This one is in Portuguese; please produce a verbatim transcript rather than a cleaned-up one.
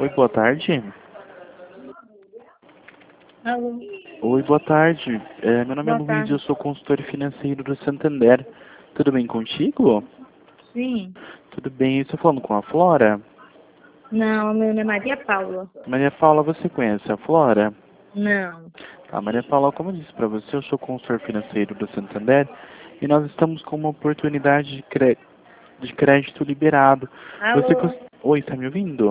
Oi, boa tarde. Alô, Oi, boa tarde. É, meu nome é boa Luiz e eu tarde. sou consultor financeiro do Santander. Tudo bem contigo? Sim. Tudo bem. Estou falando com a Flora? Não, meu nome é Maria Paula. Maria Paula, você conhece a Flora? Não. A Maria Paula, como eu disse para você, eu sou consultor financeiro do Santander e nós estamos com uma oportunidade de, cré... de crédito liberado. Você... Alô? cons- Oi, está me ouvindo?